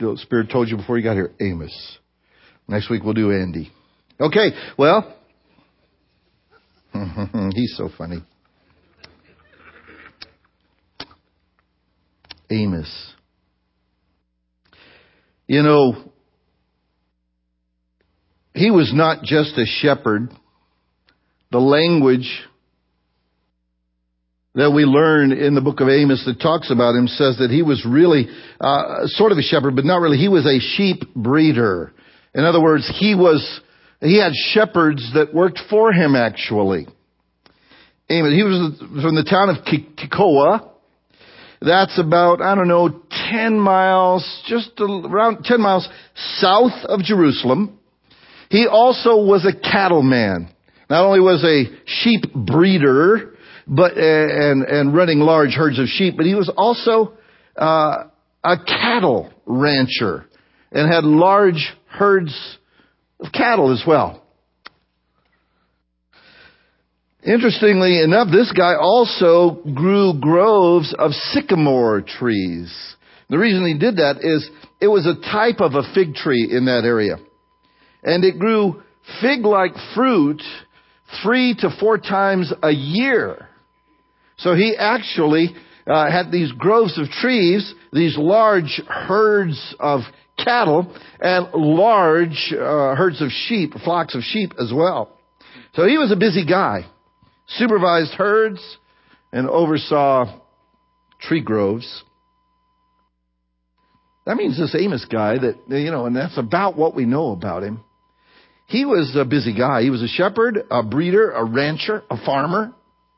The Spirit told you before you got here? Amos. Next week we'll do Andy. Okay, well, he's so funny. Amos. You know, he was not just a shepherd. The language that we learn in the book of Amos that talks about him says that he was really sort of a shepherd, but not really. He was a sheep breeder. In other words, he had shepherds that worked for him, actually. Amos, he was from the town of Tekoa. That's about, 10 miles, just around 10 miles south of Jerusalem. He also was a cattleman. Not only was a sheep breeder, but and running large herds of sheep, but he was also a cattle rancher and had large herds of cattle as well. Interestingly enough, this guy also grew groves of sycamore trees. The reason he did that is it was a type of a fig tree in that area. And it grew fig-like fruit 3 to 4 times a year. So he actually had these groves of trees, these large herds of cattle, and large herds of sheep, flocks of sheep as well. So he was a busy guy. Supervised herds and oversaw tree groves. That means this Amos guy that, and that's about what we know about him. He was a busy guy. He was a shepherd, a breeder, a rancher, a farmer.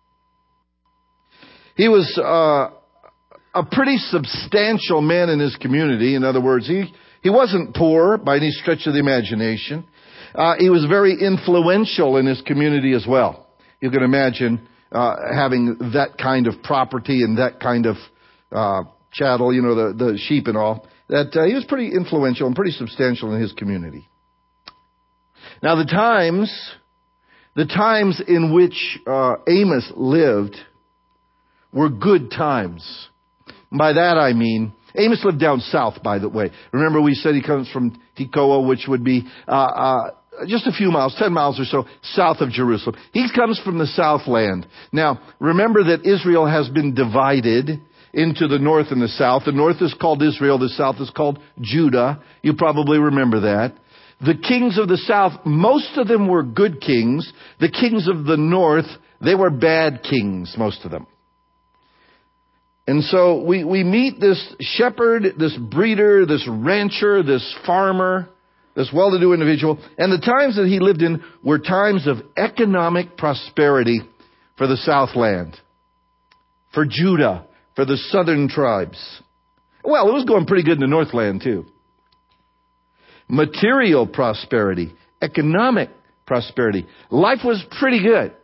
He was a pretty substantial man in his community. In other words, he wasn't poor by any stretch of the imagination. He was very influential in his community as well. You can imagine having that kind of property and that kind of chattel, the sheep and all. That he was pretty influential and pretty substantial in his community. Now the times in which Amos lived were good times. By that I mean, Amos lived down south, by the way. Remember we said he comes from Tekoa, which would be just a few miles, 10 miles or so, south of Jerusalem. He comes from the southland. Now, remember that Israel has been divided into the north and the south. The north is called Israel, the south is called Judah. You probably remember that. The kings of the south, most of them were good kings. The kings of the north, they were bad kings, most of them. And so we meet this shepherd, this breeder, this rancher, this farmer, this well-to-do individual. And the times that he lived in were times of economic prosperity for the Southland, for Judah, for the southern tribes. Well, it was going pretty good in the Northland too. Material prosperity, economic prosperity. Life was pretty good.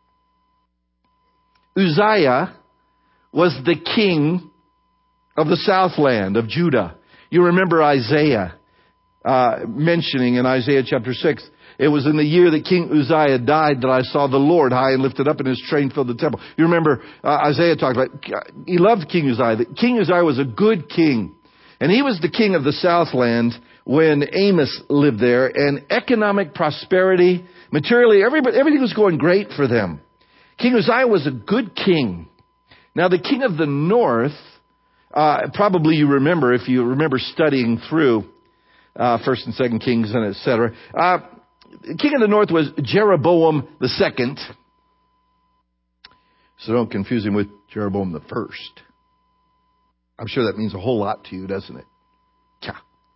Uzziah was the king of the Southland of Judah. You remember Isaiah mentioning in Isaiah chapter 6, it was in the year that King Uzziah died that I saw the Lord high and lifted up and his train filled the temple. You remember Isaiah talked about, he loved King Uzziah. King Uzziah was a good king. And he was the king of the Southland when Amos lived there. And economic prosperity, materially, everything was going great for them. King Uzziah was a good king. Now the king of the north, probably you remember, if you remember studying through First and Second Kings and etc. King of the north was Jeroboam the second. So don't confuse him with Jeroboam the first. I'm sure that means a whole lot to you, doesn't it? Yeah.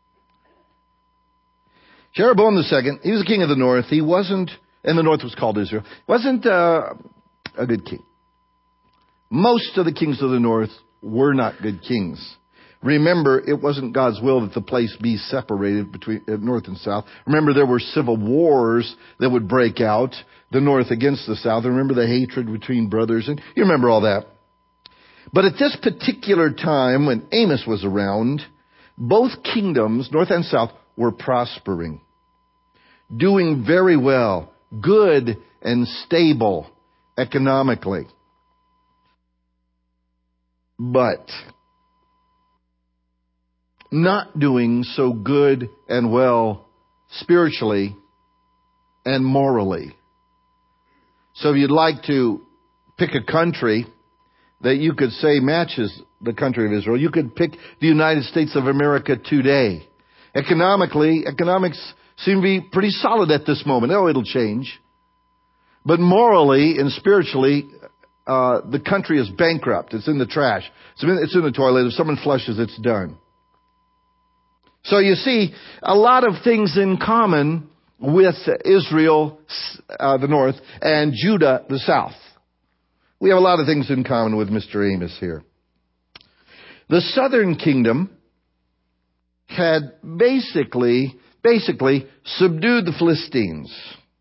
Jeroboam the second, he was the king of the north. He wasn't, and the north was called Israel, wasn't a good king. Most of the kings of the north were not good kings. Remember, it wasn't God's will that the place be separated between north and south. Remember, there were civil wars that would break out, the north against the south. Remember the hatred between brothers, and you remember all that. But at this particular time, when Amos was around, both kingdoms, north and south, were prospering, doing very well, good and stable economically. But not doing so good and well spiritually and morally. So if you'd like to pick a country that you could say matches the country of Israel, you could pick the United States of America today. Economics seem to be pretty solid at this moment. Oh, it'll change. But morally and spiritually, the country is bankrupt. It's in the trash. It's in the toilet. If someone flushes, it's done. So you see, a lot of things in common with Israel, the north, and Judah, the south. We have a lot of things in common with Mr. Amos here. The southern kingdom had basically subdued the Philistines.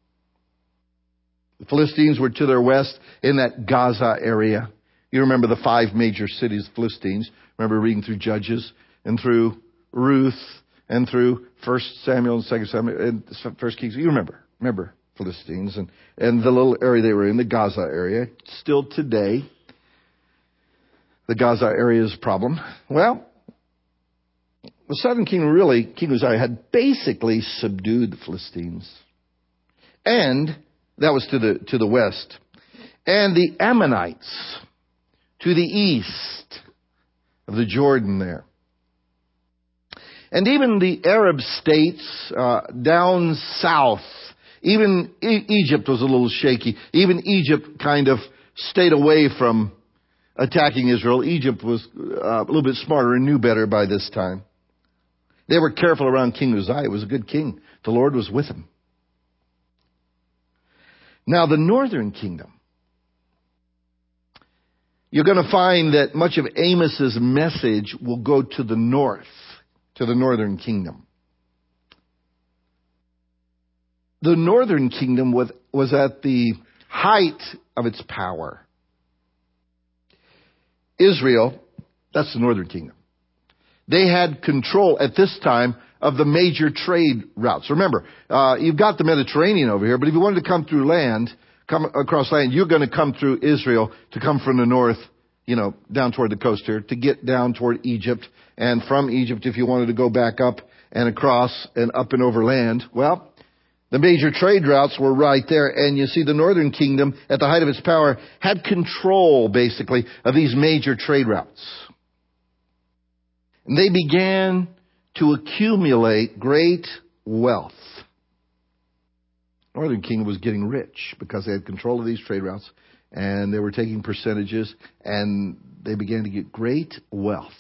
The Philistines were to their west in that Gaza area. You remember the 5 major cities of Philistines. Remember reading through Judges and through Ruth and through 1 Samuel and 2 Samuel and 1 Kings. You remember Philistines and the little area they were in, the Gaza area. Still today, the Gaza area is a problem. Well, the southern kingdom King Uzziah had basically subdued the Philistines. And that was to the west. And the Ammonites to the east of the Jordan there. And even the Arab states down south, even Egypt was a little shaky. Even Egypt kind of stayed away from attacking Israel. Egypt was a little bit smarter and knew better by this time. They were careful around King Uzziah. He was a good king. The Lord was with him. Now, the northern kingdom. You're going to find that much of Amos's message will go to the north, to the northern kingdom. The northern kingdom was at the height of its power. Israel, that's the northern kingdom. They had control at this time of the major trade routes. Remember, you've got the Mediterranean over here, but if you wanted to come through land, come across land, you're going to come through Israel to come from the north, down toward the coast here, to get down toward Egypt. And from Egypt, if you wanted to go back up and across and up and over land, well, the major trade routes were right there. And you see, the northern kingdom, at the height of its power, had control, basically, of these major trade routes. And they began to accumulate great wealth. Northern kingdom was getting rich because they had control of these trade routes, and they were taking percentages, and they began to get great wealth.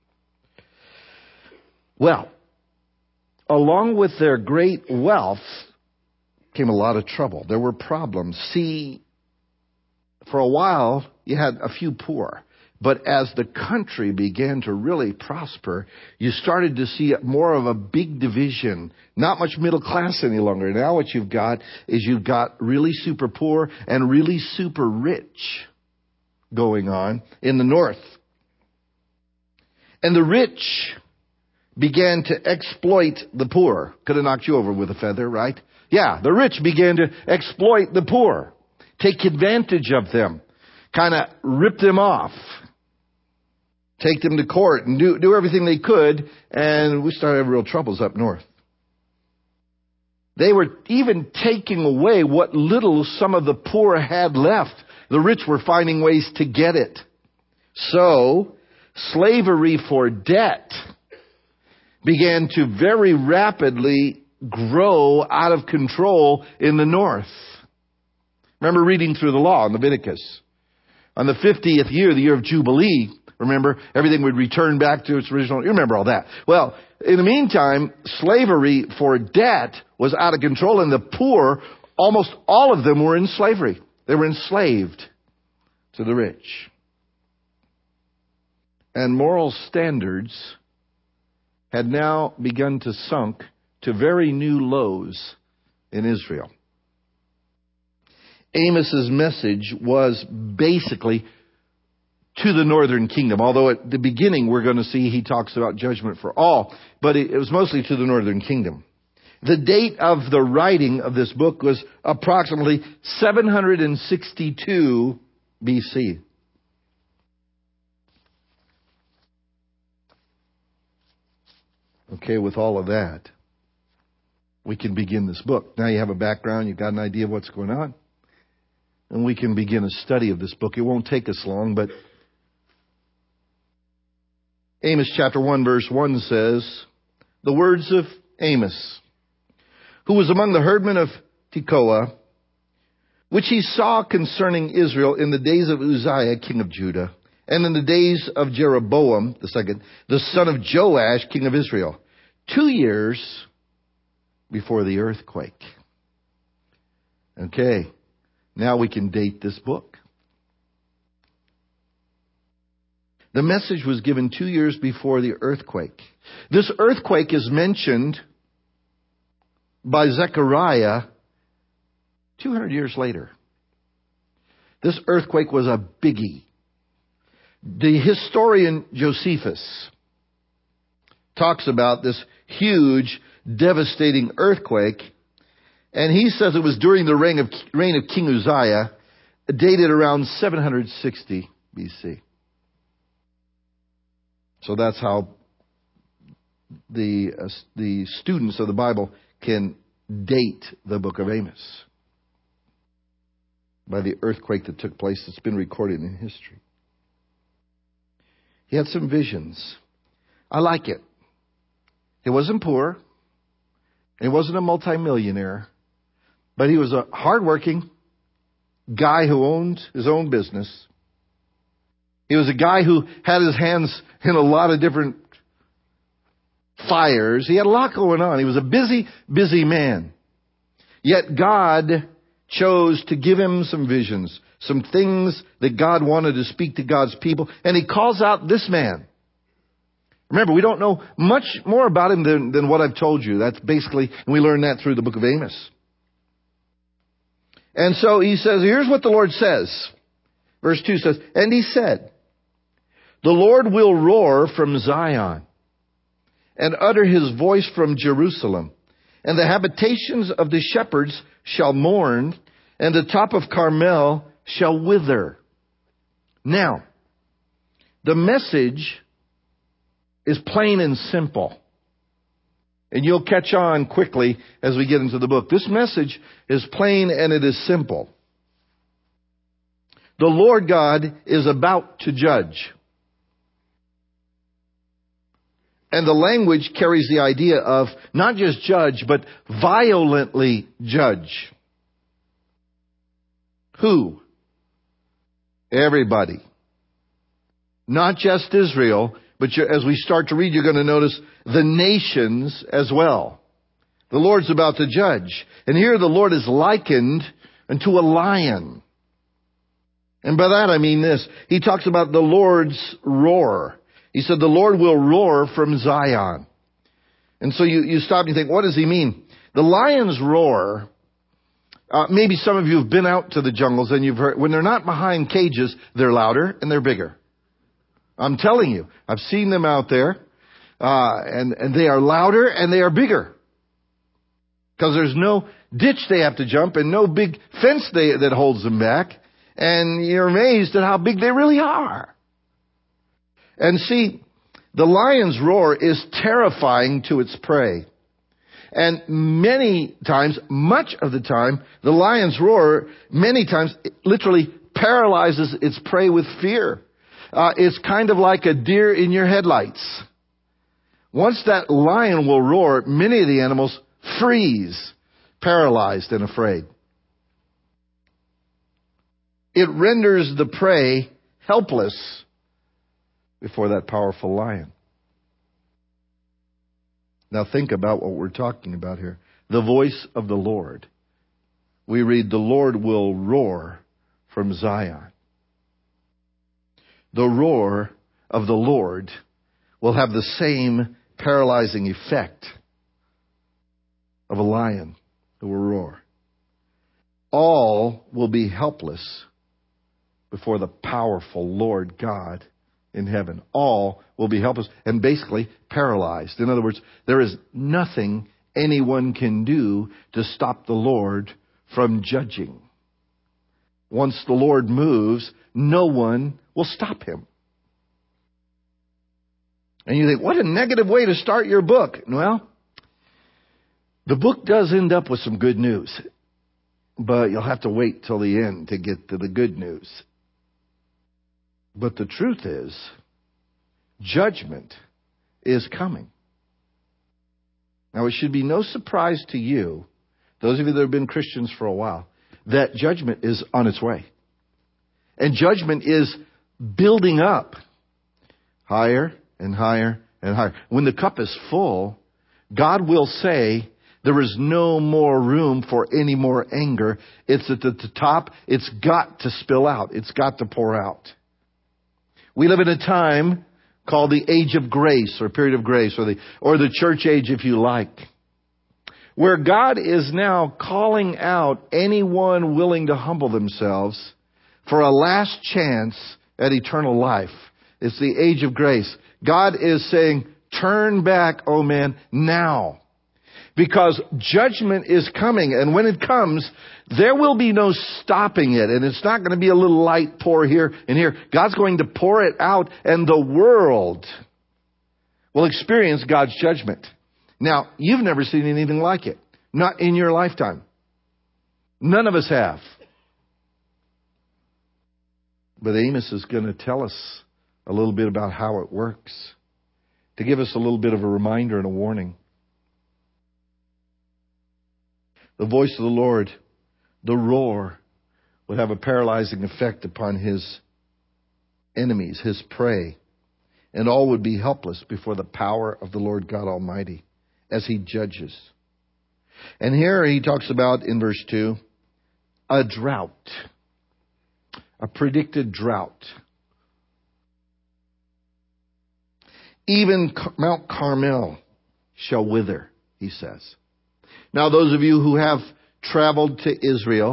Well, along with their great wealth came a lot of trouble. There were problems. See, for a while, you had a few poor. But as the country began to really prosper, you started to see more of a big division. Not much middle class any longer. Now what you've got is you've got really super poor and really super rich going on in the north. And the rich began to exploit the poor. Could have knocked you over with a feather, right? Yeah, the rich began to exploit the poor. Take advantage of them. Kind of rip them off. Take them to court and do everything they could, and we started having real troubles up north. They were even taking away what little some of the poor had left. The rich were finding ways to get it. So, slavery for debt began to very rapidly grow out of control in the north. Remember reading through the law in Leviticus. On the 50th year, the year of Jubilee, remember, everything would return back to its original. You remember all that. Well, in the meantime, slavery for debt was out of control, and the poor, almost all of them were in slavery. They were enslaved to the rich. And moral standards had now begun to sunk to very new lows in Israel. Amos's message was basically to the northern kingdom. Although at the beginning we're going to see he talks about judgment for all. But it was mostly to the northern kingdom. The date of the writing of this book was approximately 762 BC. Okay, with all of that, we can begin this book. Now you have a background, you've got an idea of what's going on, and we can begin a study of this book. It won't take us long, but Amos chapter 1 verse 1 says, the words of Amos, who was among the herdmen of Tekoa, which he saw concerning Israel in the days of Uzziah, king of Judah, and in the days of Jeroboam the second, the son of Joash, king of Israel, 2 years before the earthquake. Okay, now we can date this book. The message was given 2 years before the earthquake. This earthquake is mentioned by Zechariah 200 years later. This earthquake was a biggie. The historian Josephus talks about this huge, devastating earthquake, and he says it was during the reign of King Uzziah, dated around 760 BC. So that's how the students of the Bible can date the book of Amos, by the earthquake that took place that's been recorded in history. He had some visions. I like it. He wasn't poor. He wasn't a multimillionaire. But he was a hardworking guy who owned his own business. He was a guy who had his hands in a lot of different fires. He had a lot going on. He was a busy, busy man. Yet God chose to give him some visions, some things that God wanted to speak to God's people. And he calls out this man. Remember, we don't know much more about him than what I've told you. That's basically, and we learn that through the book of Amos. And so he says, here's what the Lord says. Verse 2 says, and he said, the Lord will roar from Zion and utter his voice from Jerusalem. And the habitations of the shepherds shall mourn, and the top of Carmel shall wither. Now, the message is plain and simple. And you'll catch on quickly as we get into the book. This message is plain and it is simple. The Lord God is about to judge. And the language carries the idea of not just judge, but violently judge. Who? Everybody. Not just Israel, but as we start to read, you're going to notice the nations as well. The Lord's about to judge. And here the Lord is likened unto a lion. And by that I mean this. He talks about the Lord's roar. He said the Lord will roar from Zion. And so you stop and you think, what does he mean? The lion's roar, maybe some of you have been out to the jungles and you've heard, when they're not behind cages, they're louder and they're bigger. I'm telling you, I've seen them out there, and they are louder and they are bigger. Because there's no ditch they have to jump and no big fence that holds them back. And you're amazed at how big they really are. And see, the lion's roar is terrifying to its prey. And many times, much of the time, the lion's roar, many times, literally paralyzes its prey with fear. It's kind of like a deer in your headlights. Once that lion will roar, many of the animals freeze, paralyzed and afraid. It renders the prey helpless before that powerful lion. Now think about what we're talking about here. The voice of the Lord. We read, the Lord will roar from Zion. The roar of the Lord will have the same paralyzing effect of a lion who will roar. All will be helpless before the powerful Lord God in heaven. All will be helpless and basically paralyzed. In other words, there is nothing anyone can do to stop the Lord from judging. Once the Lord moves, no one will stop him. And you think, what a negative way to start your book. Well, the book does end up with some good news. But you'll have to wait till the end to get to the good news. But the truth is, judgment is coming. Now, it should be no surprise to you, those of you that have been Christians for a while, that judgment is on its way. And judgment is building up higher and higher and higher. When the cup is full, God will say, there is no more room for any more anger. It's at the top. It's got to spill out. It's got to pour out. We live in a time called the age of grace, or period of grace, or the church age, if you like, where God is now calling out anyone willing to humble themselves for a last chance at eternal life. It's the age of grace. God is saying, turn back, oh man, now. Because judgment is coming, and when it comes, there will be no stopping it, and it's not going to be a little light pour here and here. God's going to pour it out, and the world will experience God's judgment. Now, you've never seen anything like it. Not in your lifetime. None of us have. But Amos is going to tell us a little bit about how it works, to give us a little bit of a reminder and a warning. The voice of the Lord, the roar, would have a paralyzing effect upon his enemies, his prey, and all would be helpless before the power of the Lord God Almighty as he judges. And here he talks about, in verse 2, a drought, a predicted drought. Even Mount Carmel shall wither, he says. Now, those of you who have traveled to Israel,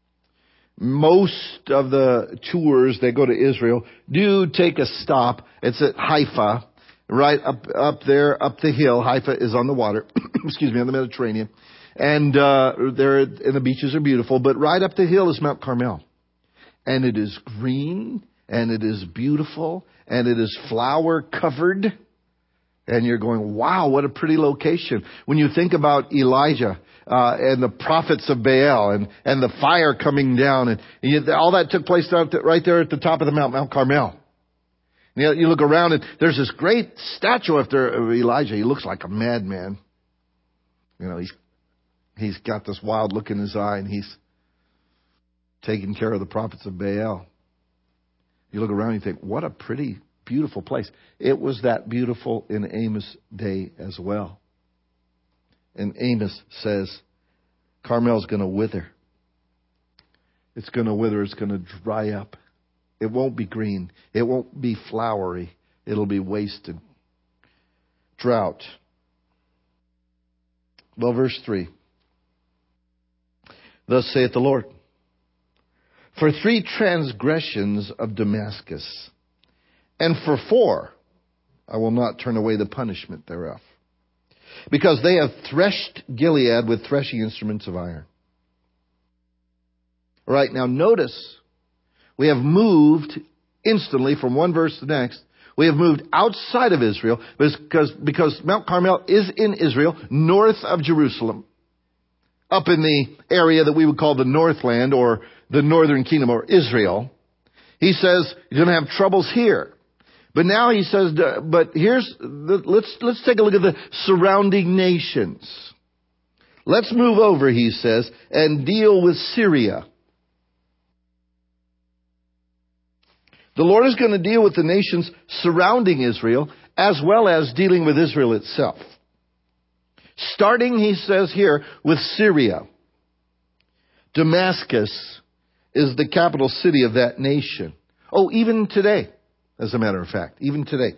most of the tours that go to Israel do take a stop. It's at Haifa, right up there, up the hill. Haifa is on the water, on the Mediterranean. And and the beaches are beautiful. But right up the hill is Mount Carmel. And it is green, and it is beautiful, and it is flower covered. And you're going, wow, what a pretty location. When you think about Elijah and the prophets of Baal and the fire coming down, and all that took place right there at the top of the Mount Carmel. You look around, and there's this great statue up there of Elijah. He looks like a madman. He's got this wild look in his eye, and he's taking care of the prophets of Baal. You look around and you think, what a pretty, beautiful place. It was that beautiful in Amos' day as well. And Amos says, Carmel's going to wither. It's going to wither. It's going to dry up. It won't be green. It won't be flowery. It'll be wasted. Drought. Well, verse 3. Thus saith the Lord, for 3 transgressions of Damascus, and for 4, I will not turn away the punishment thereof. Because they have threshed Gilead with threshing instruments of iron. All right, now notice, we have moved instantly from one verse to the next. We have moved outside of Israel because Mount Carmel is in Israel, north of Jerusalem, up in the area that we would call the Northland or the Northern Kingdom or Israel. He says you're going to have troubles here. But now he says, but let's take a look at the surrounding nations. Let's move over, he says, and deal with Syria. The Lord is going to deal with the nations surrounding Israel as well as dealing with Israel itself. Starting, he says here, with Syria. Damascus is the capital city of that nation. Oh, even today, as a matter of fact, even today.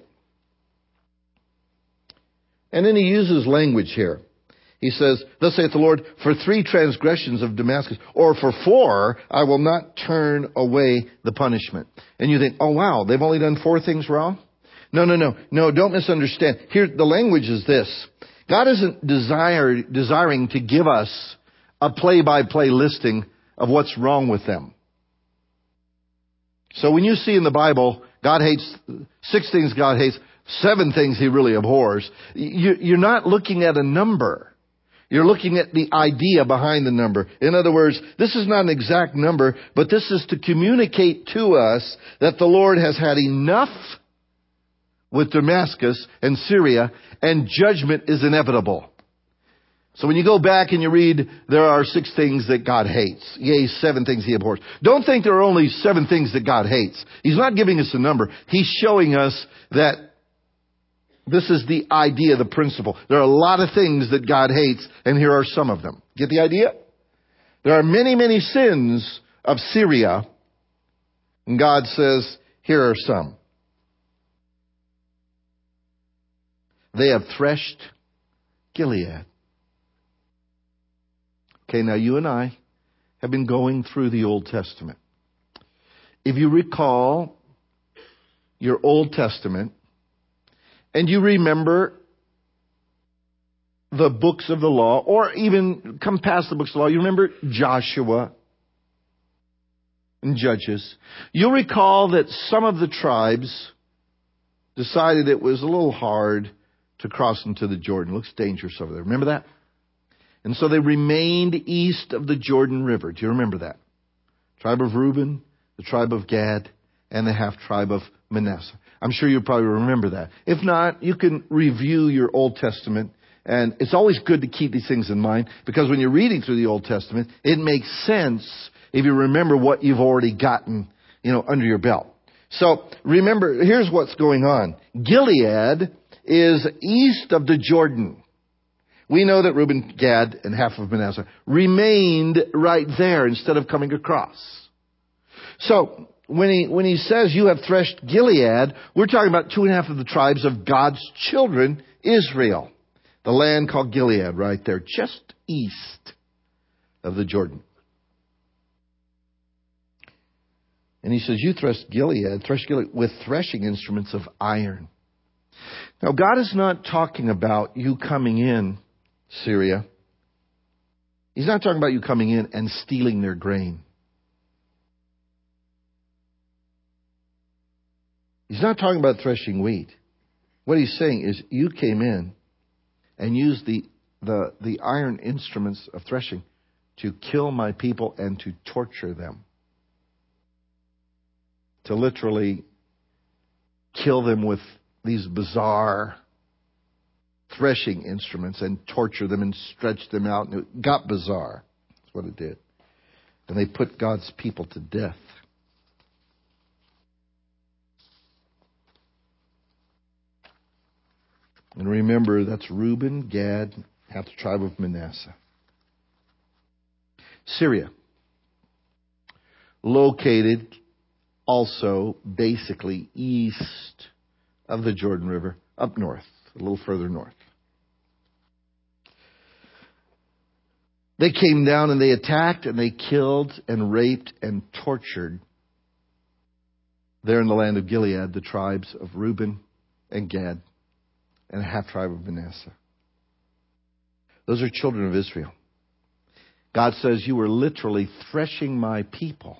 And then he uses language here. He says, thus saith the Lord, for 3 transgressions of Damascus, or for 4, I will not turn away the punishment. And you think, oh wow, they've only done 4 things wrong? No, don't misunderstand. Here, the language is this. God isn't desiring to give us a play-by-play listing of what's wrong with them. So when you see in the Bible, God hates 6 things God hates, 7 things he really abhors. You're not looking at a number. You're looking at the idea behind the number. In other words, this is not an exact number, but this is to communicate to us that the Lord has had enough with Damascus and Syria, and judgment is inevitable. So when you go back and you read, there are 6 things that God hates. Yea, 7 things he abhors. Don't think there are only 7 things that God hates. He's not giving us a number. He's showing us that this is the idea, the principle. There are a lot of things that God hates, and here are some of them. Get the idea? There are many, many sins of Syria, and God says, here are some. They have threshed Gilead. Okay, now you and I have been going through the Old Testament. If you recall your Old Testament, and you remember the books of the law, or even come past the books of the law, you remember Joshua and Judges. You'll recall that some of the tribes decided it was a little hard to cross into the Jordan. It looks dangerous over there. Remember that? And so they remained east of the Jordan River. Do you remember that? Tribe of Reuben, the tribe of Gad, and the half tribe of Manasseh. I'm sure you probably remember that. If not, you can review your Old Testament. And it's always good to keep these things in mind, because when you're reading through the Old Testament, it makes sense if you remember what you've already gotten, under your belt. So remember, here's what's going on. Gilead is east of the Jordan. We know that Reuben, Gad, and half of Manasseh remained right there instead of coming across. So when he says you have threshed Gilead, we're talking about 2.5 of the tribes of God's children, Israel. The land called Gilead right there, just east of the Jordan. And he says, you thresh Gilead with threshing instruments of iron. Now, God is not talking about you coming in, Syria. He's not talking about you coming in and stealing their grain. He's not talking about threshing wheat. What he's saying is you came in and used the iron instruments of threshing to kill my people and to torture them. To literally kill them with these bizarre threshing instruments and torture them and stretch them out. And it got bizarre. That's what it did. And they put God's people to death. And remember, that's Reuben, Gad, half the tribe of Manasseh. Syria, located also basically east of the Jordan River, up north, a little further north. They came down and they attacked and they killed and raped and tortured there in the land of Gilead the tribes of Reuben and Gad and a half tribe of Manasseh. Those are children of Israel. God says, you were literally threshing my people.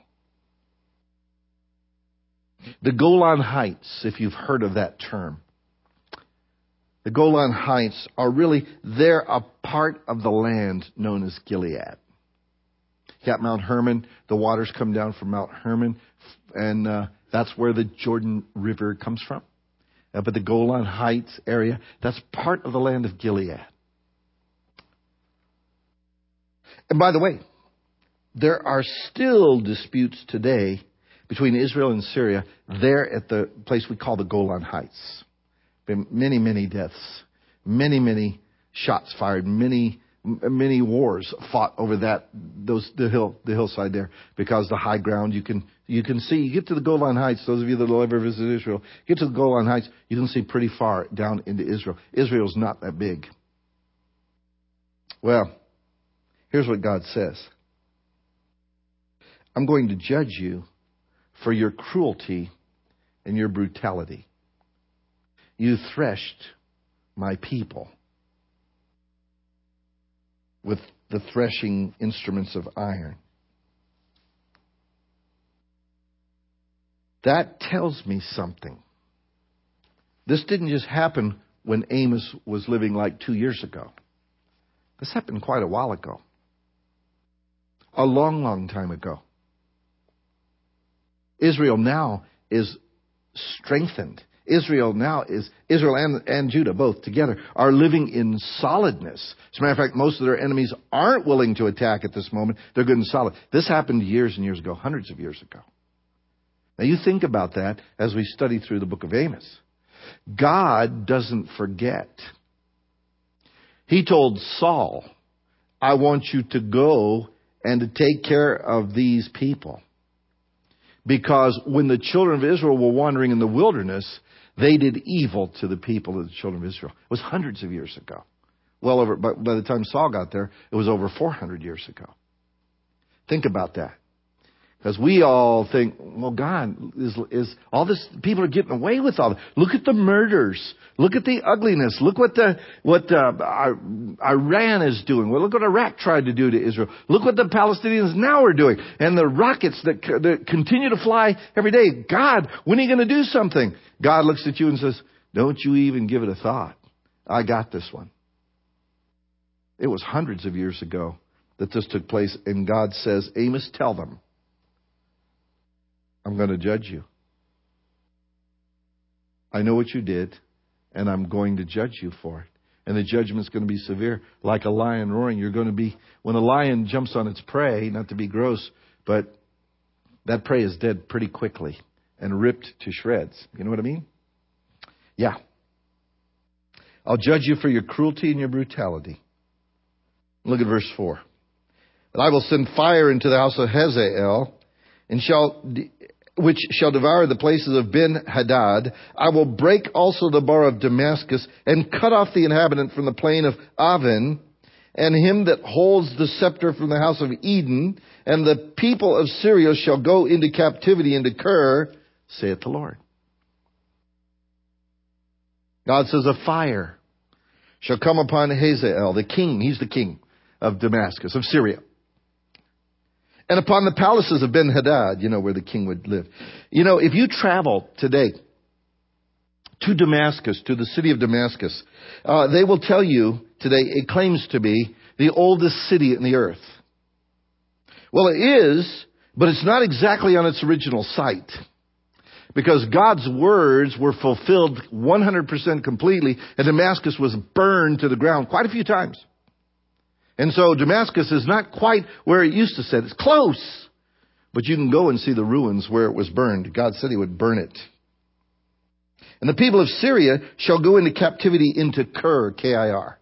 The Golan Heights, if you've heard of that term. The Golan Heights are really, they're a part of the land known as Gilead. You got Mount Hermon. The waters come down from Mount Hermon. And that's where the Jordan River comes from. But the Golan Heights area, that's part of the land of Gilead. And by the way, there are still disputes today between Israel and Syria there at the place we call the Golan Heights. Been many, many deaths, many shots fired, many wars fought over the hillside there, because the high ground you can see. You get to the Golan Heights. Those of you that will ever visit Israel, get to the Golan Heights, you can see pretty far down into Israel. Israel's not that big. Well, here's what God says. I'm going to judge you for your cruelty and your brutality. You threshed my people with the threshing instruments of iron. That tells me something. This didn't just happen when Amos was living like 2 years ago. This happened quite a while ago. A long, long time ago. Israel now is strengthened. Israel and Judah both together are living in solidness. As a matter of fact, most of their enemies aren't willing to attack at this moment. They're good and solid. This happened years and years ago, hundreds of years ago. Now you think about that as we study through the book of Amos. God doesn't forget. He told Saul, I want you to go and to take care of these people. Because when the children of Israel were wandering in the wilderness, they did evil to the people of the children of Israel. It was hundreds of years ago. Well over, by the time Saul got there, it was over 400 years ago. Think about that. Because we all think, well, God is all this, people are getting away with all this. Look at the murders. Look at the ugliness. Look what Iran is doing. Well, look what Iraq tried to do to Israel. Look what the Palestinians now are doing. And the rockets that continue to fly every day. God, when are you going to do something? God looks at you and says, don't you even give it a thought. I got this one. It was hundreds of years ago that this took place. And God says, Amos, tell them, I'm going to judge you. I know what you did, and I'm going to judge you for it. And the judgment's going to be severe. Like a lion roaring, you're going to be, when a lion jumps on its prey, not to be gross, but that prey is dead pretty quickly and ripped to shreds. You know what I mean? Yeah. I'll judge you for your cruelty and your brutality. Look at verse 4. And I will send fire into the house of Hazael, which shall devour the places of Ben-Hadad. I will break also the bar of Damascus, and cut off the inhabitant from the plain of Aven, and him that holds the scepter from the house of Eden, and the people of Syria shall go into captivity into Kir, saith the Lord. God says a fire shall come upon Hazael, the king. He's the king of Damascus, of Syria. And upon the palaces of Ben-Hadad, where the king would live. If you travel today to Damascus, to the city of Damascus, they will tell you today it claims to be the oldest city in the earth. Well, it is, but it's not exactly on its original site. Because God's words were fulfilled 100% completely, and Damascus was burned to the ground quite a few times. And so Damascus is not quite where it used to sit. It's close. But you can go and see the ruins where it was burned. God said he would burn it. And the people of Syria shall go into captivity into Kir, K-I-R.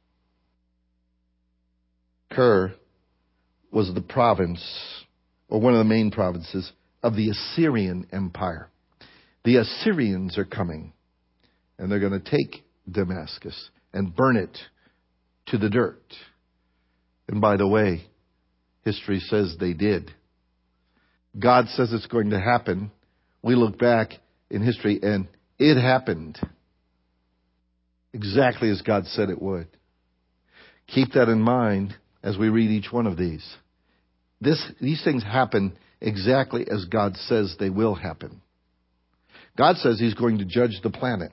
Kir was the province, or one of the main provinces, of the Assyrian Empire. The Assyrians are coming, and they're going to take Damascus and burn it to the dirt. And by the way, history says they did. God says it's going to happen. We look back in history and it happened. Exactly as God said it would. Keep that in mind as we read each one of these. These things happen exactly as God says they will happen. God says he's going to judge the planet.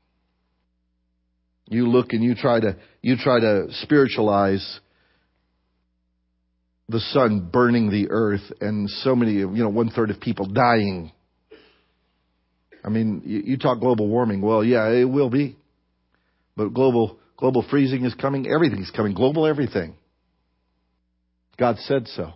You look and you try to spiritualize the sun burning the earth and so many, 1/3 of people dying. I mean, you talk global warming. Well, yeah, it will be. But global freezing is coming. Everything's coming. Global everything. God said so.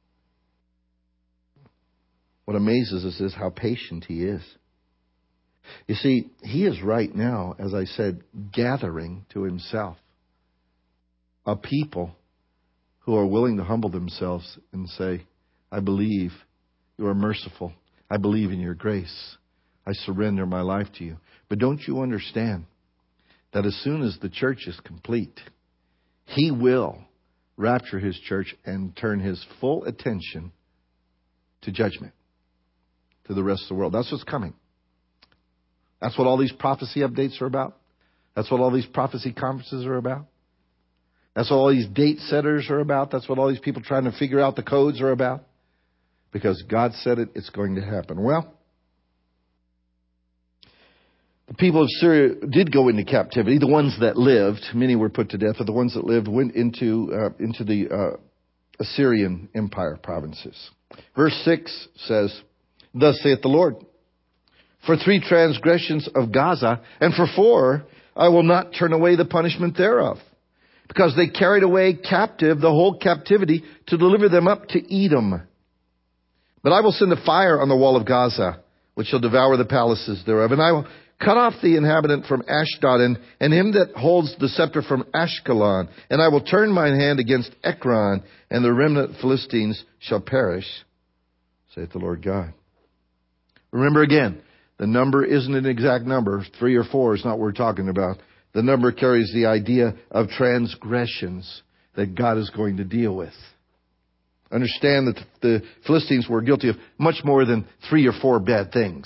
What amazes us is how patient he is. You see, he is right now, as I said, gathering to himself a people who are willing to humble themselves and say, I believe you are merciful. I believe in your grace. I surrender my life to you. But don't you understand that as soon as the church is complete, he will rapture his church and turn his full attention to judgment, to the rest of the world. That's what's coming. That's what all these prophecy updates are about. That's what all these prophecy conferences are about. That's what all these date setters are about. That's what all these people trying to figure out the codes are about. Because God said it, it's going to happen. Well, The people of Syria did go into captivity. The ones that lived, many were put to death, but the ones that lived went into the Assyrian Empire provinces. Verse 6 says, "Thus saith the Lord, for 3 transgressions of Gaza, and for 4, I will not turn away the punishment thereof, because they carried away captive the whole captivity to deliver them up to Edom. But I will send a fire on the wall of Gaza, which shall devour the palaces thereof, and I will cut off the inhabitant from Ashdod, and him that holds the scepter from Ashkelon, and I will turn mine hand against Ekron, and the remnant Philistines shall perish, saith the Lord God." Remember again, the number isn't an exact number. 3 or 4 is not what we're talking about. The number carries the idea of transgressions that God is going to deal with. Understand that the Philistines were guilty of much more than 3 or 4 bad things.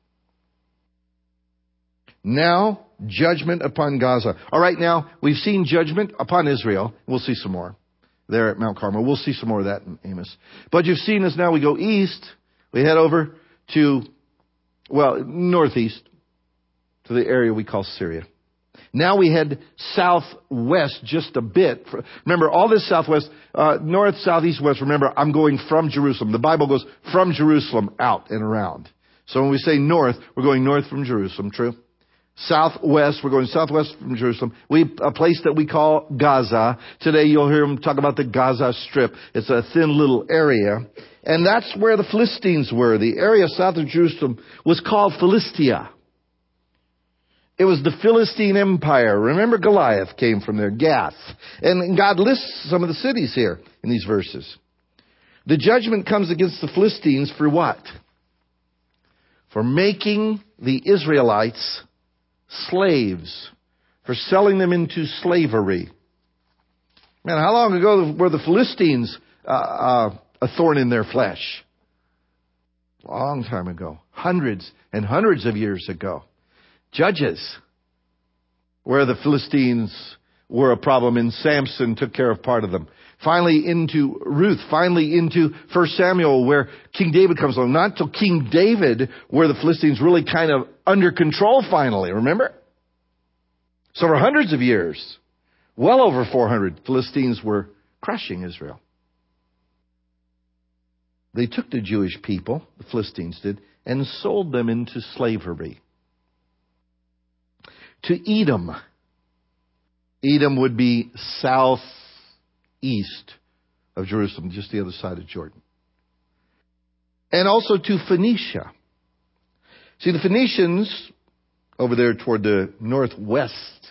Now, judgment upon Gaza. All right, now, we've seen judgment upon Israel. We'll see some more there at Mount Carmel. We'll see some more of that in Amos. But you've seen us now. We go east. We head over to, northeast to the area we call Syria. Now we head southwest just a bit. Remember, all this southwest, north, south, east, west. Remember, I'm going from Jerusalem. The Bible goes from Jerusalem out and around. So when we say north, we're going north from Jerusalem. True? Southwest, we're going southwest from Jerusalem. A place that we call Gaza. Today you'll hear them talk about the Gaza Strip. It's a thin little area. And that's where the Philistines were. The area south of Jerusalem was called Philistia. It was the Philistine Empire. Remember, Goliath came from there, Gath. And God lists some of the cities here in these verses. The judgment comes against the Philistines for what? For making the Israelites slaves, for selling them into slavery. Man, how long ago were the Philistines a thorn in their flesh? Long time ago. Hundreds and hundreds of years ago. Judges, where the Philistines were a problem, and Samson took care of part of them. Finally into Ruth, finally into 1 Samuel, where King David comes along. Not till King David were the Philistines really kind of under control finally, remember? So for hundreds of years, well over 400, Philistines were crushing Israel. They took the Jewish people, the Philistines did, and sold them into slavery. To Edom. Edom would be southeast of Jerusalem, just the other side of Jordan. And also to Phoenicia. See, the Phoenicians, over there toward the northwest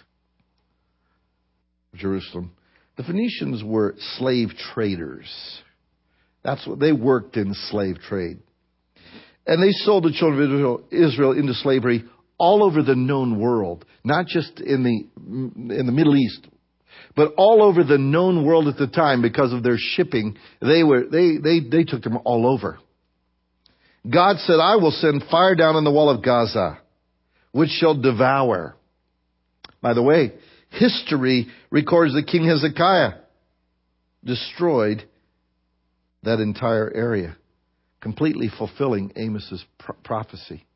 of Jerusalem, the Phoenicians were slave traders. That's what they worked in, slave trade. And they sold the children of Israel into slavery all over the known world, not just in the Middle East, but all over the known world at the time. Because of their shipping, they took them all over. God said, "I will send fire down on the wall of Gaza, which shall devour." By the way, history records that King Hezekiah destroyed that entire area, completely fulfilling Amos's prophecy.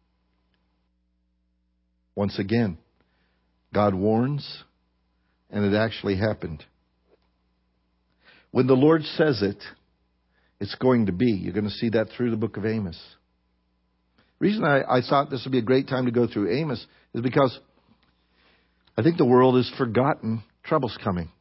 Once again, God warns, and it actually happened. When the Lord says it, it's going to be. You're going to see that through the book of Amos. The reason I thought this would be a great time to go through Amos is because I think the world has forgotten trouble's coming.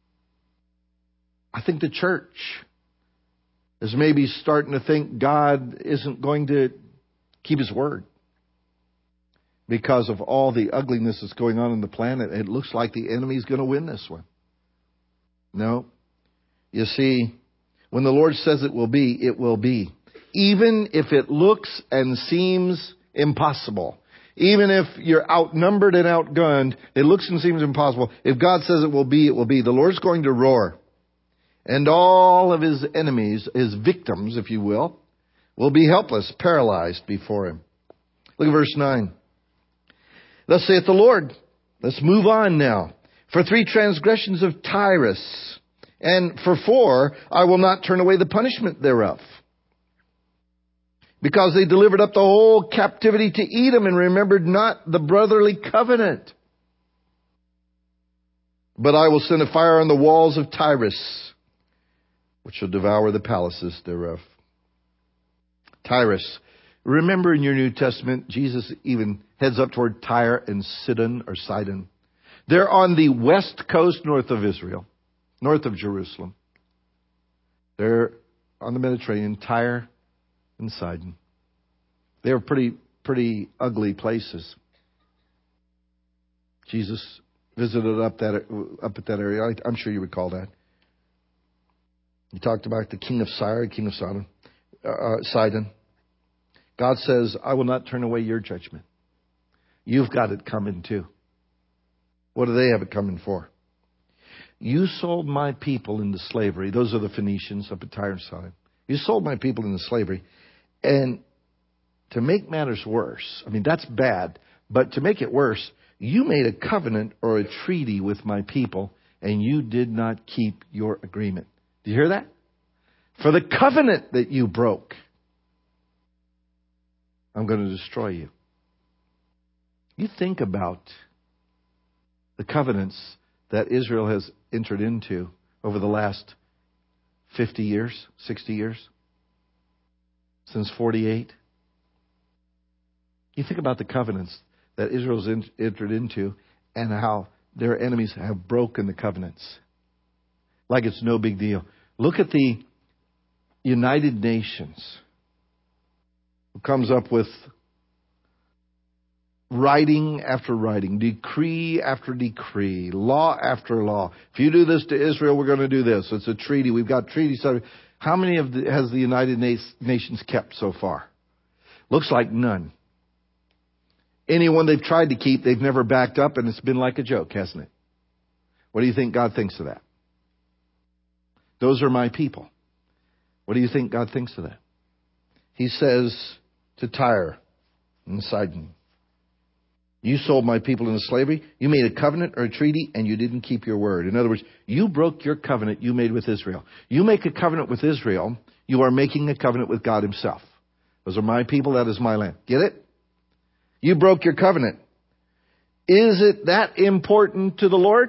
I think the church is maybe starting to think God isn't going to keep His word. Because of all the ugliness that's going on the planet, it looks like the enemy's going to win this one. No. You see, when the Lord says it will be, it will be. Even if it looks and seems impossible. Even if you're outnumbered and outgunned, it looks and seems impossible. If God says it will be, it will be. The Lord's going to roar. And all of His enemies, His victims, if you will be helpless, paralyzed before Him. Look at verse 9. Thus saith the Lord. Let's move on now. For 3 transgressions of Tyrus, and for 4, I will not turn away the punishment thereof. because they delivered up the whole captivity to Edom and remembered not the brotherly covenant. But I will send a fire on the walls of Tyrus, which shall devour the palaces thereof. Tyrus. Remember in your New Testament, Jesus even heads up toward Tyre and Sidon or Sidon. They're on the west coast north of Israel, north of Jerusalem. They're on the Mediterranean, Tyre and Sidon. They were pretty ugly places. Jesus visited up at that area. I'm sure you recall that. He talked about the king of Tyre, king of Sidon. God says, I will not turn away your judgment. You've got it coming too. What do they have it coming for? You sold my people into slavery. Those are the Phoenicians up at Tyre and Sidon. You sold my people into slavery. And to make matters worse, I mean, that's bad. But to make it worse, you made a covenant or a treaty with my people, and you did not keep your agreement. Do you hear that? For the covenant that you broke, I'm going to destroy you. You think about the covenants that Israel has entered into over the last 50 years, 60 years, since 48. You think about the covenants that Israel's entered into and how their enemies have broken the covenants. Like it's no big deal. Look at the United Nations, who comes up with writing after writing, decree after decree, law after law. If you do this to Israel, we're going to do this. It's a treaty. We've got treaties. How many has the United Nations kept so far? Looks like none. Anyone they've tried to keep, they've never backed up, and it's been like a joke, hasn't it? What do you think God thinks of that? Those are my people. What do you think God thinks of that? He says to Tyre and Sidon, you sold my people into slavery. You made a covenant or a treaty, and you didn't keep your word. In other words, you broke your covenant you made with Israel. You make a covenant with Israel, you are making a covenant with God himself. Those are my people, that is my land. Get it? You broke your covenant. Is it that important to the Lord?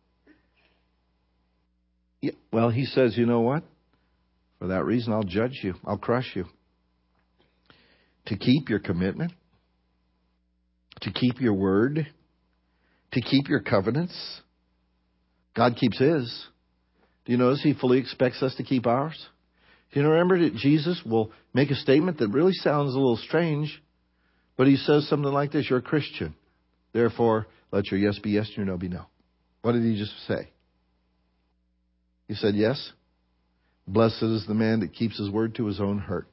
Yeah, well, he says, you know what? For that reason, I'll judge you. I'll crush you. To keep your commitment, to keep your word, to keep your covenants. God keeps his. Do you notice he fully expects us to keep ours? Do you remember that Jesus will make a statement that really sounds a little strange, but he says something like this: you're a Christian. Therefore, let your yes be yes and your no be no. What did he just say? He said, yes. Blessed is the man that keeps his word to his own hurt.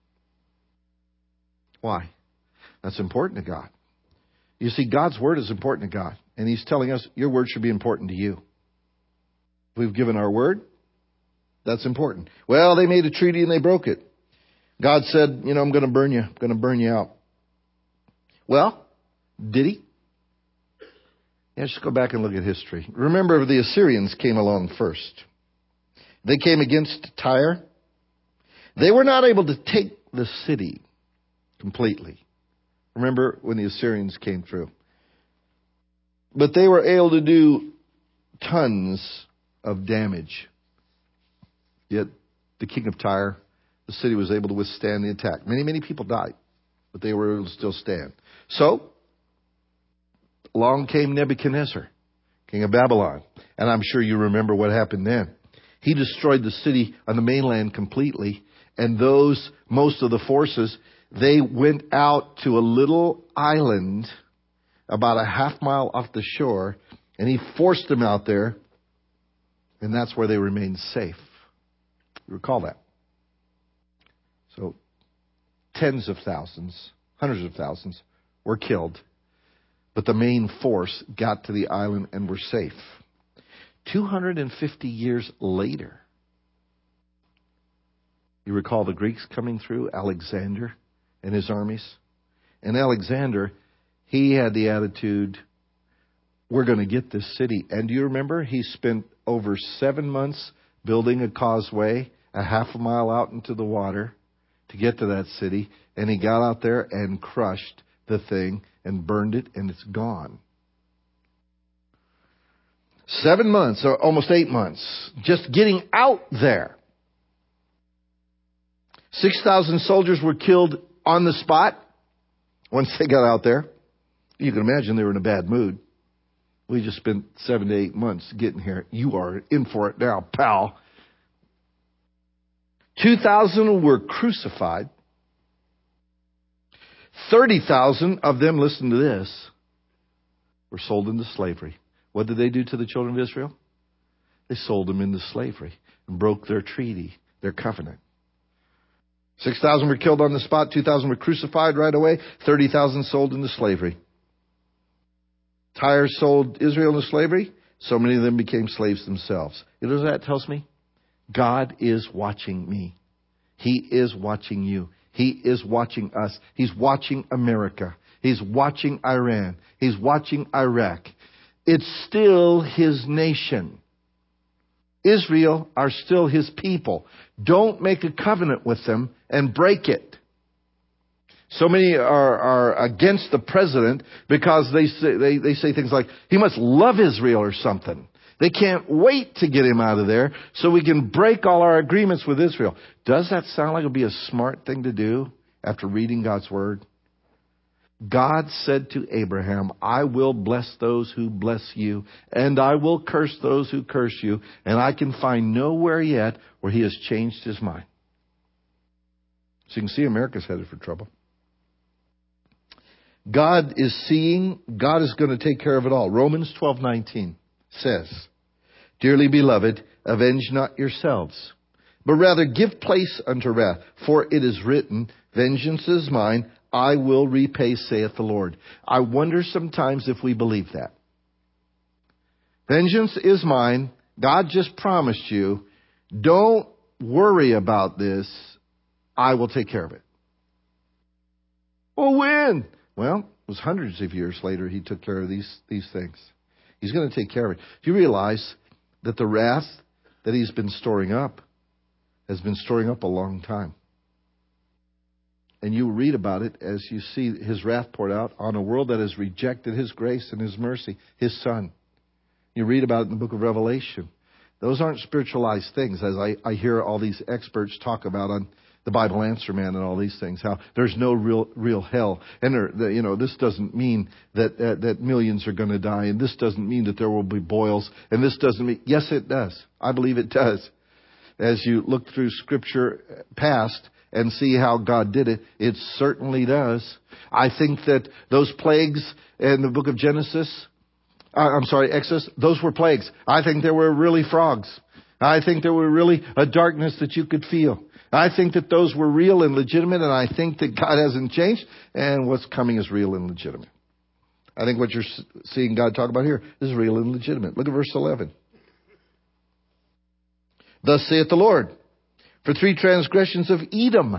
Why? That's important to God. You see, God's word is important to God. And he's telling us your word should be important to you. If we've given our word, that's important. Well, they made a treaty and they broke it. God said, I'm going to burn you. I'm going to burn you out. Well, did he? Yeah, just go back and look at history. Remember, the Assyrians came along first. They came against Tyre. They were not able to take the city completely. Remember when the Assyrians came through. But they were able to do tons of damage. Yet the king of Tyre, the city was able to withstand the attack. Many people died, but they were able to still stand. So, along came Nebuchadnezzar, king of Babylon. And I'm sure you remember what happened then. He destroyed the city on the mainland completely. And most of the forces, they went out to a little island about a half mile off the shore. And he forced them out there. And that's where they remained safe. You recall that? So, tens of thousands, hundreds of thousands were killed. But the main force got to the island and were safe. 250 years later, you recall the Greeks coming through, Alexander and his armies. And Alexander, he had the attitude, we're going to get this city. And do you remember he spent over 7 months building a causeway a half a mile out into the water to get to that city. and he got out there and crushed the thing and burned it, and it's gone. 7 months, or almost 8 months, just getting out there. 6,000 soldiers were killed on the spot once they got out there. You can imagine they were in a bad mood. We just spent 7 to 8 months getting here. You are in for it now, pal. 2,000 were crucified. 30,000 of them, listen to this, were sold into slavery. What did they do to the children of Israel? They sold them into slavery and broke their treaty, their covenant. 6,000 were killed on the spot. 2,000 were crucified right away. 30,000 sold into slavery. Tyre sold Israel into slavery. So many of them became slaves themselves. You know what that tells me? God is watching me. He is watching you. He is watching us. He's watching America. He's watching Iran. He's watching Iraq. It's still His nation. Israel are still His people. Don't make a covenant with them and break it. So many are against the president because they say things like, he must love Israel or something. They can't wait to get him out of there so we can break all our agreements with Israel. Does that sound like it would be a smart thing to do after reading God's Word? God said to Abraham, I will bless those who bless you, and I will curse those who curse you. And I can find nowhere yet where He has changed His mind. So you can see America's headed for trouble. God is seeing, God is going to take care of it all. Romans 12:19 says, Dearly beloved, avenge not yourselves, but rather give place unto wrath. For it is written, Vengeance is mine, I will repay, saith the Lord. I wonder sometimes if we believe that. Vengeance is mine. God just promised you, don't worry about this. I will take care of it. Well, when? Well, it was hundreds of years later He took care of these things. He's going to take care of it. Do you realize that the wrath that He's been storing up has been storing up a long time? And you read about it as you see His wrath poured out on a world that has rejected His grace and His mercy, His Son. You read about it in the book of Revelation. Those aren't spiritualized things, as I hear all these experts talk about on the Bible Answer Man and all these things, how there's no real hell. And this doesn't mean that millions are going to die, and this doesn't mean that there will be boils, and this doesn't mean... Yes, it does. I believe it does. As you look through Scripture past and see how God did it, it certainly does. I think that those plagues in the book of Exodus, those were plagues. I think there were really frogs. I think there were really a darkness that you could feel. I think that those were real and legitimate, and I think that God hasn't changed, and what's coming is real and legitimate. I think what you're seeing God talk about here is real and legitimate. Look at verse 11. Thus saith the Lord, for 3 transgressions of Edom,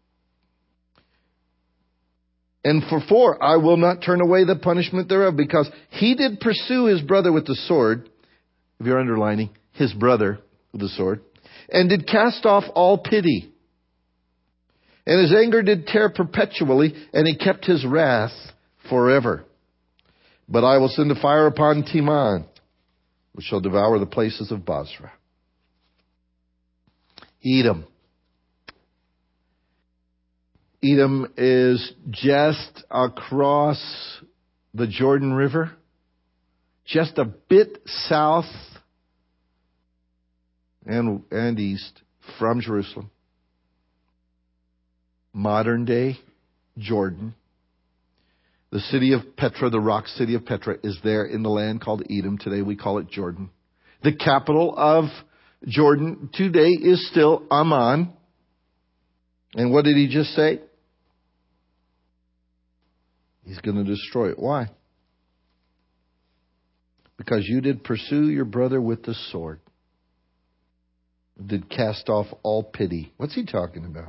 and for 4, I will not turn away the punishment thereof, because he did pursue his brother with the sword, if you're underlining, his brother with the sword, and did cast off all pity. And his anger did tear perpetually, and he kept his wrath forever. But I will send a fire upon Teman, which shall devour the places of Bozrah. Edom. Edom is just across the Jordan River, just a bit south and east from Jerusalem. Modern day Jordan. The city of Petra, the rock city of Petra, is there in the land called Edom. Today we call it Jordan. The capital of Jordan today is still Amman. And what did he just say? He's going to destroy it. Why? Because you did pursue your brother with the sword. Did cast off all pity. What's he talking about?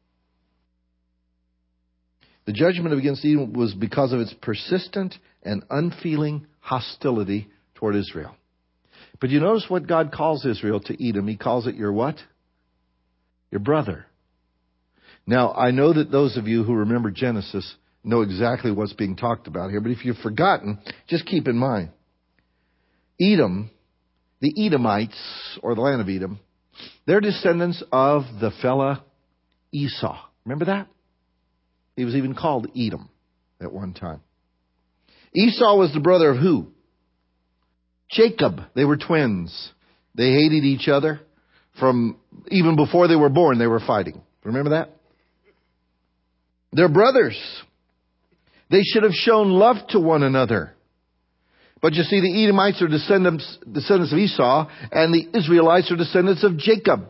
The judgment against Edom was because of its persistent and unfeeling hostility toward Israel. But you notice what God calls Israel to Edom. He calls it your what? Your brother. Now, I know that those of you who remember Genesis know exactly what's being talked about here, but if you've forgotten, just keep in mind. Edom, the Edomites, or the land of Edom, they're descendants of the fella Esau. Remember that? He was even called Edom at one time. Esau was the brother of who? Jacob. They were twins. They hated each other from even before they were born. They were fighting. Remember that? They're brothers. They should have shown love to one another. But you see, the Edomites are descendants of Esau, and the Israelites are descendants of Jacob.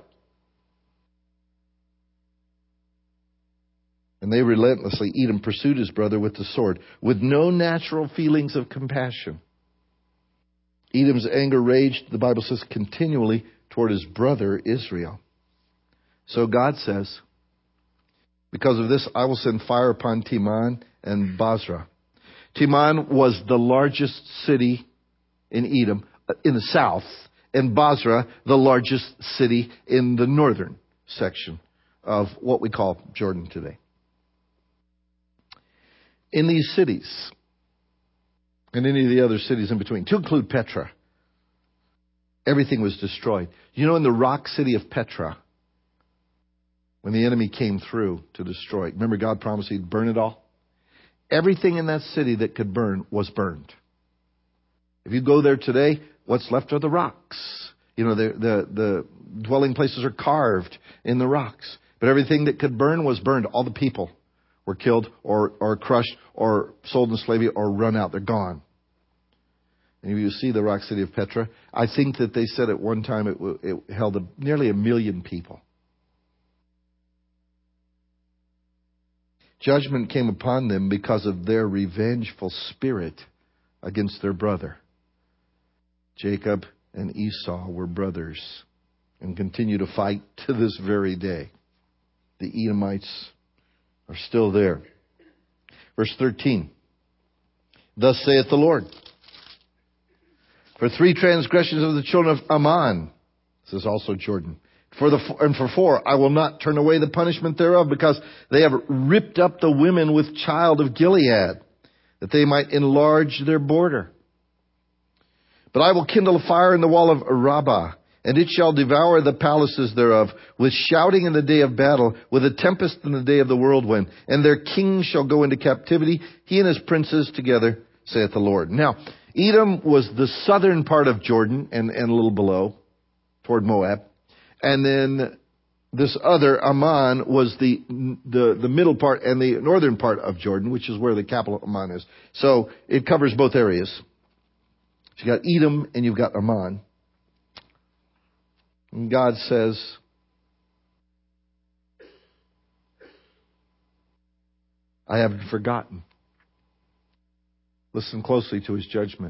And they relentlessly, Edom pursued his brother with the sword, with no natural feelings of compassion. Edom's anger raged, the Bible says, continually toward his brother Israel. So God says, because of this, I will send fire upon Teman and Basra. Teman was the largest city in Edom, in the south, and Basra, the largest city in the northern section of what we call Jordan today. In these cities, and any of the other cities in between, to include Petra, everything was destroyed. You know, in the rock city of Petra, when the enemy came through to destroy it, remember God promised He'd burn it all? Everything in that city that could burn was burned. If you go there today, what's left are the rocks. You know, the dwelling places are carved in the rocks. But everything that could burn was burned. All the people were killed or crushed or sold in slavery or run out. They're gone. And if you see the rock city of Petra, I think that they said at one time it held nearly 1 million people. Judgment came upon them because of their revengeful spirit against their brother. Jacob and Esau were brothers and continue to fight to this very day. The Edomites are still there. Verse 13. Thus saith the Lord, for 3 transgressions of the children of Ammon, this is also Jordan, for 4, I will not turn away the punishment thereof, because they have ripped up the women with child of Gilead, that they might enlarge their border. But I will kindle a fire in the wall of Rabbah, and it shall devour the palaces thereof, with shouting in the day of battle, with a tempest in the day of the whirlwind. And their king shall go into captivity, he and his princes together, saith the Lord. Now, Edom was the southern part of Jordan, and a little below, toward Moab. And then this other, Ammon, was the middle part and the northern part of Jordan, which is where the capital Ammon is. So it covers both areas. So you got Edom and you've got Ammon. And God says, I haven't forgotten. Listen closely to His judgment.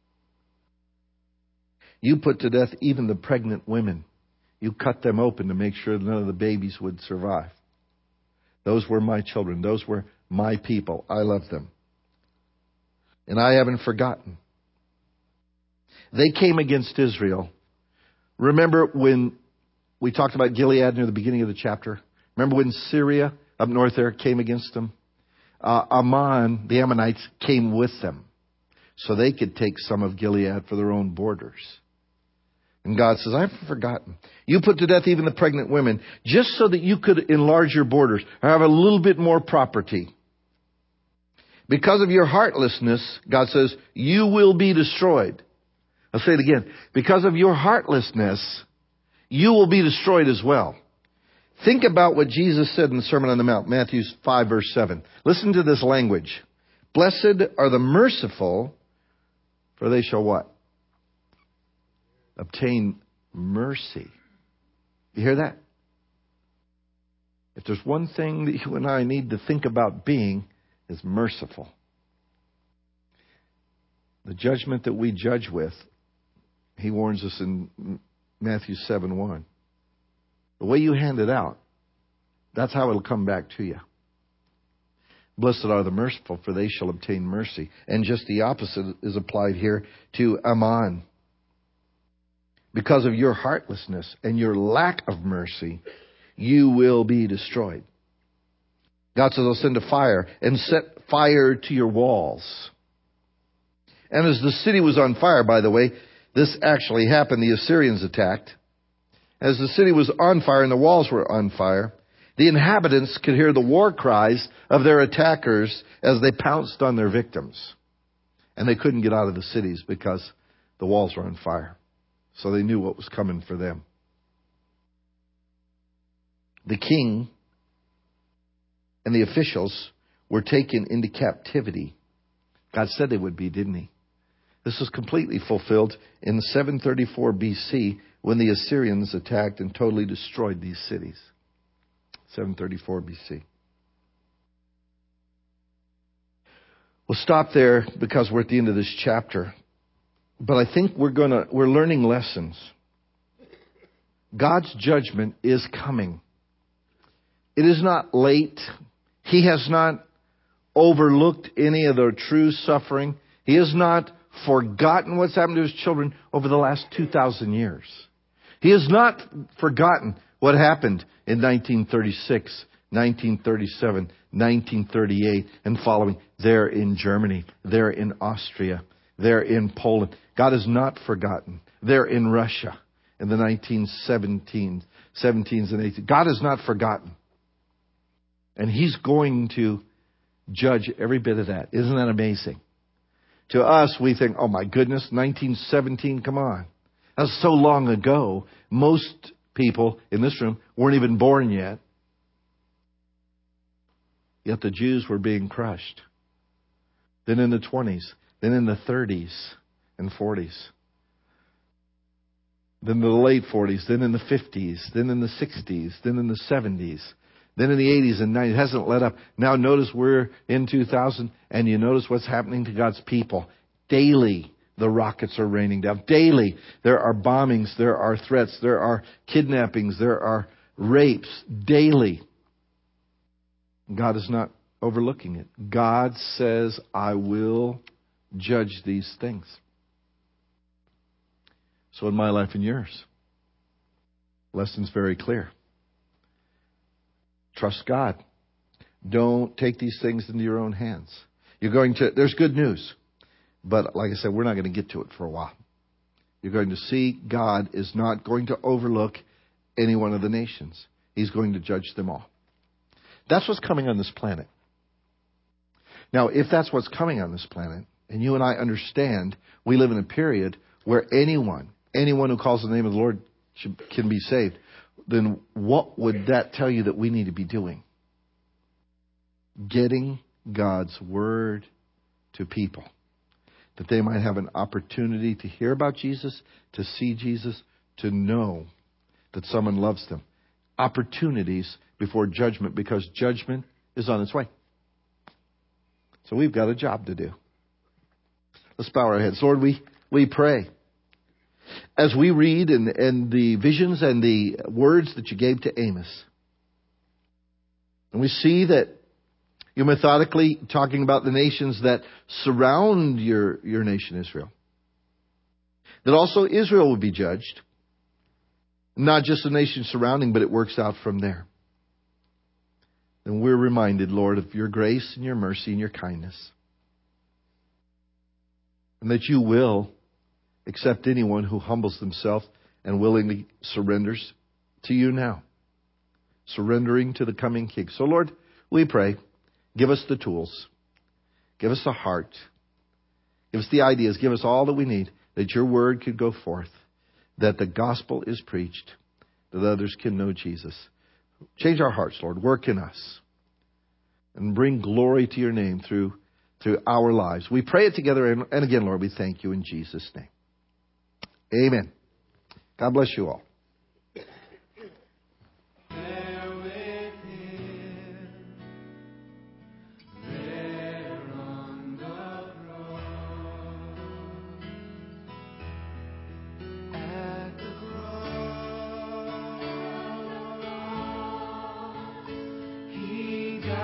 You put to death even the pregnant women. You cut them open to make sure none of the babies would survive. Those were my children. Those were my people. I love them. And I haven't forgotten. They came against Israel. Remember when we talked about Gilead near the beginning of the chapter? Remember when Syria up north there came against them? Ammon, the Ammonites, came with them so they could take some of Gilead for their own borders. And God says, I haven't forgotten. You put to death even the pregnant women, just so that you could enlarge your borders, or have a little bit more property. Because of your heartlessness, God says, you will be destroyed. I'll say it again. Because of your heartlessness, you will be destroyed as well. Think about what Jesus said in the Sermon on the Mount, Matthew 5, verse 7. Listen to this language. Blessed are the merciful, for they shall what? Obtain mercy. You hear that? If there's one thing that you and I need to think about being, is merciful. The judgment that we judge with, He warns us in Matthew 7:1. The way you hand it out, that's how it'll come back to you. Blessed are the merciful, for they shall obtain mercy. And just the opposite is applied here to Ammon. Because of your heartlessness and your lack of mercy, you will be destroyed. God says, I'll send a fire and set fire to your walls. And as the city was on fire, by the way, this actually happened. The Assyrians attacked. As the city was on fire and the walls were on fire, the inhabitants could hear the war cries of their attackers as they pounced on their victims. And they couldn't get out of the cities because the walls were on fire. So they knew what was coming for them. The king and the officials were taken into captivity. God said they would be, didn't he? This was completely fulfilled in 734 BC when the Assyrians attacked and totally destroyed these cities. 734 BC. We'll stop there because we're at the end of this chapter. But I think we're learning lessons. God's judgment is coming. It is not late. He has not overlooked any of the true suffering. He has not forgotten what's happened to his children over the last 2,000 years. He has not forgotten what happened in 1936, 1937, 1938, and following there in Germany, there in Austria, there in Poland. God has not forgotten. There in Russia in the 1917s and 18s. God has not forgotten. And He's going to judge every bit of that. Isn't that amazing? To us, we think, oh my goodness, 1917, come on. That's so long ago. Most people in this room weren't even born yet. Yet the Jews were being crushed. Then in the 20s, then in the 30s and 40s. Then in the late 40s, then in the 50s, then in the 60s, then in the 70s, then in the 80s and 90s. It hasn't let up. Now notice we're in 2000 and you notice what's happening to God's people. Daily the rockets are raining down. Daily there are bombings, there are threats, there are kidnappings, there are rapes. Daily. God is not overlooking it. God says, I will judge these things. So in my life and yours, lesson's very clear. Trust God. Don't take these things into your own hands. There's good news. But like I said, we're not going to get to it for a while. You're going to see God is not going to overlook any one of the nations. He's going to judge them all. That's what's coming on this planet. Now, if that's what's coming on this planet, and you and I understand we live in a period where anyone who calls the name of the Lord can be saved, then what would that tell you that we need to be doing? Getting God's Word to people. That they might have an opportunity to hear about Jesus, to see Jesus, to know that someone loves them. Opportunities before judgment, because judgment is on its way. So we've got a job to do. Let's bow our heads. Lord, we pray. As we read in the visions and the words that you gave to Amos, and we see that you're methodically talking about the nations that surround your nation, Israel, that also Israel will be judged. Not just the nation surrounding, but it works out from there. And we're reminded, Lord, of your grace and your mercy and your kindness. And that you will accept anyone who humbles themselves and willingly surrenders to you now. Surrendering to the coming King. So, Lord, we pray, give us the tools. Give us the heart. Give us the ideas. Give us all that we need, that your word could go forth, that the gospel is preached, that others can know Jesus. Change our hearts, Lord. Work in us. And bring glory to your name through our lives. We pray it together. And again, Lord, we thank you in Jesus' name. Amen. God bless you all.